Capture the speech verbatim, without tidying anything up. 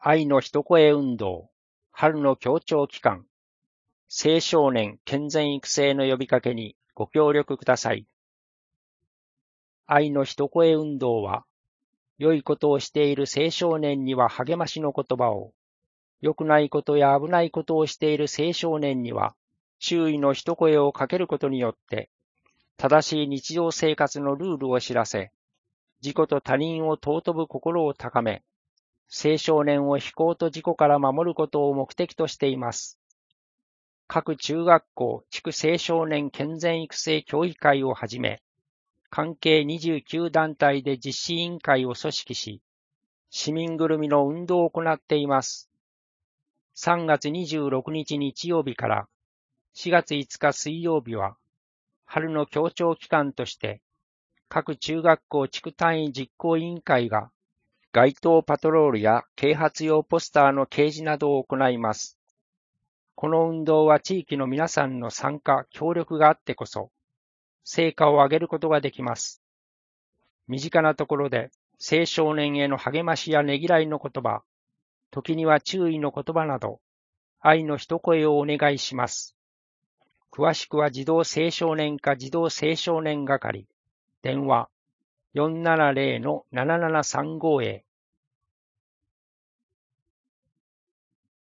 愛の一声運動、春の協調期間、青少年健全育成の呼びかけにご協力ください。愛の一声運動は、良いことをしている青少年には励ましの言葉を、良くないことや危ないことをしている青少年には、注意の一声をかけることによって、正しい日常生活のルールを知らせ、自己と他人を尊ぶ心を高め、青少年を非行と事故から守ることを目的としています。各中学校地区青少年健全育成協議会をはじめ、関係にじゅうきゅう団体で実施委員会を組織し、市民ぐるみの運動を行っています。さんがつにじゅうろくにち日曜日からしがついつか水曜日は、春の協調期間として、各中学校地区単位実行委員会が、街頭パトロールや啓発用ポスターの掲示などを行います。この運動は地域の皆さんの参加、協力があってこそ、成果を上げることができます。身近なところで、青少年への励ましやねぎらいの言葉、時には注意の言葉など、愛の一声をお願いします。詳しくは児童青少年課児童青少年係、電話 よんななぜろのななななさんご へ